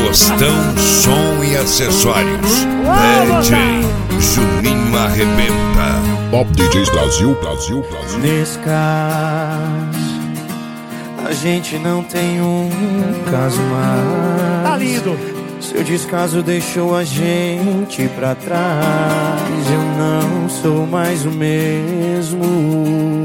Tostão, som e acessórios. DJ Juninho Arrebenta. Top DJs Brasil, Brasil, Brasil. Nesse caso, a gente não tem um caso mais. Tá lindo. Seu descaso deixou a gente pra trás. Eu não sou mais o mesmo.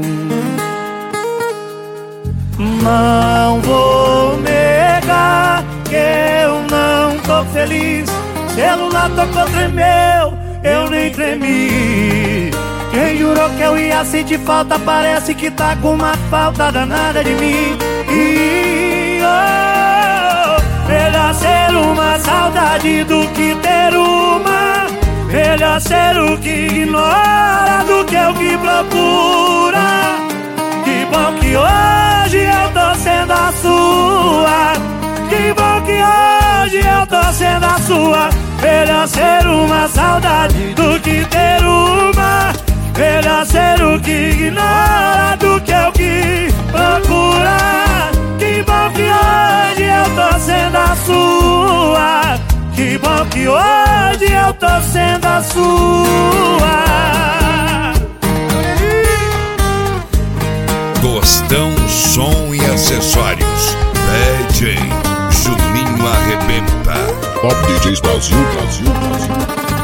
Não vou negar que eu não tô feliz. Celular tocou, tremeu, eu nem tremi. Quem jurou que eu ia sentir falta parece que tá com uma falta danada de mim. E melhor ser uma saudade do que ter uma. Melhor ser o que ignora do que o que procura. Que bom que hoje eu tô sendo a sua. Que bom que hoje eu tô sendo a sua. Melhor ser uma saudade do que ter uma. Melhor ser o que ignora do que o que procura. Que bom que hoje eu tô sendo a sua. Que bom que hoje eu tô sendo a sua. Tostão, som e acessórios. DJ Juninho Arrebenta. Top DJs Brasil, Brasil, Brasil.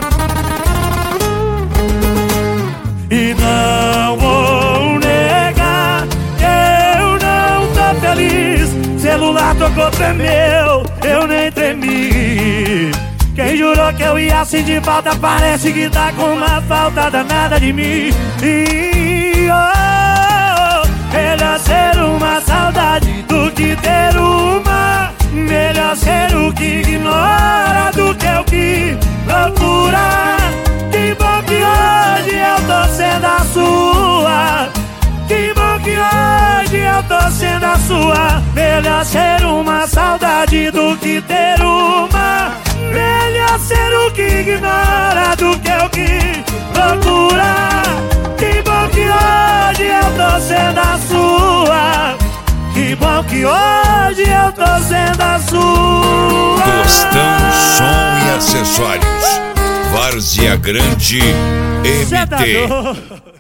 E não vou negar que eu não tô feliz. Celular tocou, tremeu, eu nem tremi. Quem jurou que eu ia sentir falta parece que tá com uma falta danada de mim. E melhor ser uma saudade do que ter uma. Melhor ser o que ignora do que o que procura. Que bom que hoje eu tô sendo a sua. Que bom que hoje eu tô sendo a sua. Melhor ser uma saudade do que ter uma. Melhor ser o que ignora do que o que procura. Que bom que hoje eu tô sendo a sua. Que bom que hoje eu tô sendo a sua. Tostão, som e acessórios. Várzea Grande MT.